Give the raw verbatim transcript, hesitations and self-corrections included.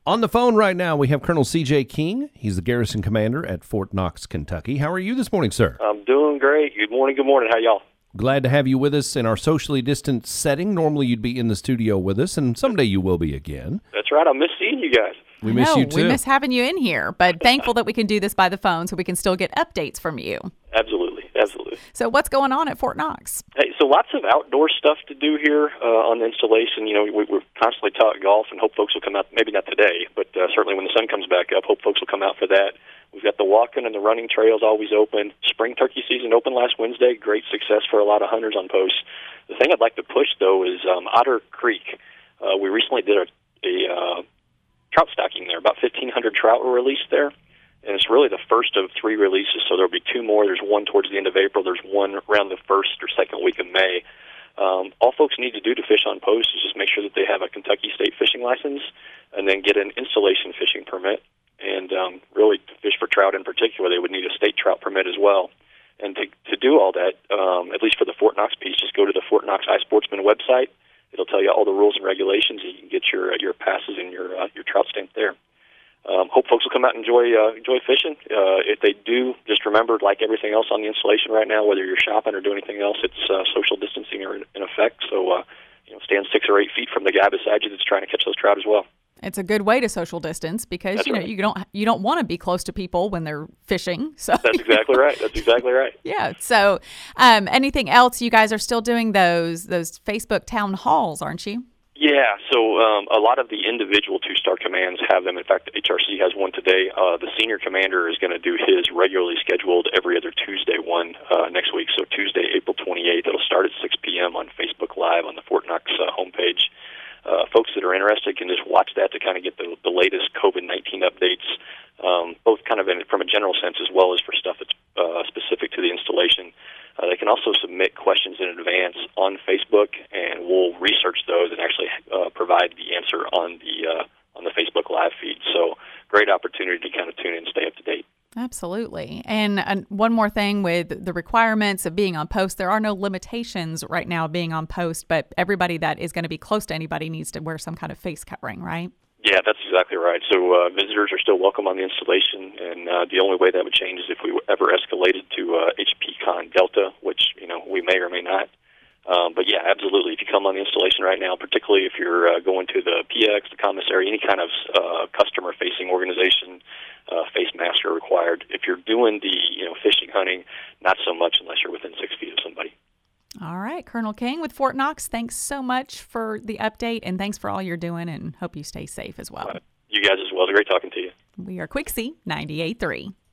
On the phone right now, we have Colonel C J King. He's the garrison commander at Fort Knox, Kentucky. How are you this morning, sir? I'm doing great. Good morning, good morning. How y'all? Glad to have you with us in our socially distant setting. Normally you'd be in the studio with us, and someday you will be again. That's right. I miss seeing you guys. We miss no, you, too. We miss having you in here, but thankful that we can do this by the phone so we can still get updates from you. Absolutely, absolutely. So what's going on at Fort Knox? Hey, so lots of outdoor stuff to do here uh, on the installation. You know, we, we're constantly taught golf, and hope folks will come out, maybe not today, but uh, certainly when the sun comes back up, hope folks will come out for that. We've got the walking and the running trails always open. Spring turkey season opened last Wednesday. Great success for a lot of hunters on posts. The thing I'd like to push, though, is um, Otter Creek. Uh, we recently did a, a uh, trout stocking there. About fifteen hundred trout were released there, and it's really the first of three releases, so there'll be two more. There's one towards the end of April. There's one around the first or second week of May. Um, all folks need to do to fish on post is just make sure that they have a Kentucky State fishing license and then get an installation fishing permit. And um, really, to fish for trout in particular, they would need a state trout permit as well. And to, to do all that, um, at least for the Fort Knox piece, just go to the Fort Knox iSportsman website. It'll tell you all the rules and regulations, and you can get your uh, your passes and your uh, your trout stamp there. Um, hope folks will come out and enjoy uh, enjoy fishing. Uh, if they do, just remember, like everything else on the installation right now, whether you're shopping or doing anything else, it's uh, social distancing are in, in effect. So, uh, you know, stand six or eight feet from the guy beside you that's trying to catch those trout as well. It's a good way to social distance because That's you know right. you don't you don't want to be close to people when they're fishing. So That's exactly right. That's exactly right. Yeah. So, um, anything else? You guys are still doing those those Facebook town halls, aren't you? Yeah, so um, a lot of the individual two-star commands have them. In fact, H R C has one today. Uh, the senior commander is going to do his regularly scheduled every other Tuesday one uh, next week. So Tuesday, April twenty-eighth, it'll start at six p.m. on Facebook Live on the Fort Knox uh, homepage. Uh, folks that are interested can just watch that to kind of get the, the latest COVID nineteen updates, um, both kind of in, from a general sense as well as for stuff that's uh, specific to the installation. Uh, they can also submit questions in advance on Facebook, and we'll research those and actually uh, provide the answer on the uh, on the Facebook Live feed. So great opportunity to kind of tune in and stay up to date. Absolutely. And uh, one more thing with the requirements of being on post, there are no limitations right now of being on post, but everybody that is going to be close to anybody needs to wear some kind of face covering, right? Yeah, that's exactly right. So uh, visitors are still welcome on the installation, and uh, the only way that would change is if we ever escalated to uh, H P Con Delta, which, you know, we may or may not. Um, but yeah, absolutely. If you come on the installation right now, particularly if you're uh, going to the P X, the commissary, any kind of uh, customer-facing organization, uh, face masks are required. If you're doing the, you know, fishing, hunting, not so much unless you're within six feet of somebody. All right, Colonel King with Fort Knox, thanks so much for the update, and thanks for all you're doing, and hope you stay safe as well. Uh, you guys as well. It's great talking to you. We are Quixie ninety-eight point three.